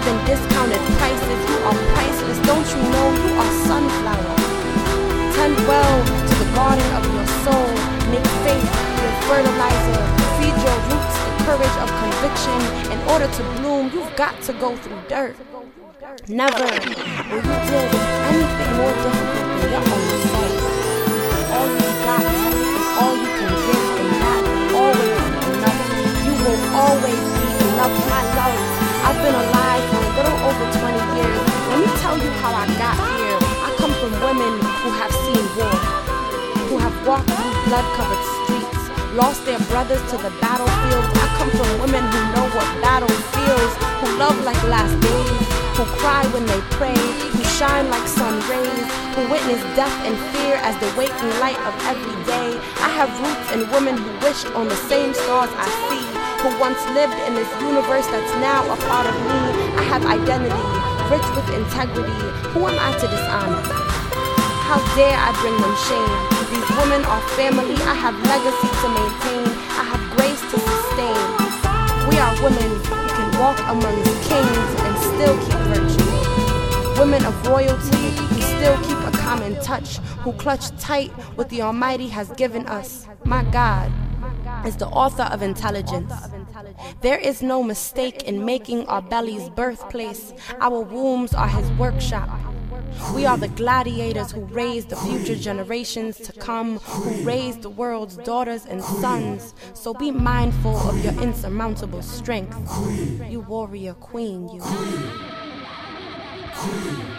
than discounted prices. You are priceless, don't you know you are sunflower? Tend well to the garden of your soul. Make faith your fertilizer. Feed your roots the courage of conviction. In order to bloom, you've got to go through dirt. Never will you deal with anything more difficult than your own soul. All you got is all you can give, and that will always be enough. You will always be enough, my love. I've been alive for a little over 20 years. Let me tell you how I got here. I come from women who have seen war, who have walked through blood-covered streets, lost their brothers to the battlefield. I come from women who know what battle feels, who love like last days, who cry when they pray, who shine like sun rays, who witness death and fear as the waking light of every day. I have roots in women who wished on the same stars I see, who once lived in this universe that's now a part of me. I have identity, rich with integrity. Who am I to dishonor? How dare I bring them shame? These women are family. I have legacy to maintain. I have grace to sustain. We are women who can walk amongst kings and still keep virtue. Women of royalty who still keep a common touch, who clutch tight what the Almighty has given us. My God is the author of intelligence. There is no mistake in making our bellies birthplace. Our wombs are his workshop. We are the gladiators who raise the future generations to come, who raise the world's daughters and sons. So be mindful of your insurmountable strength. You warrior queen, you.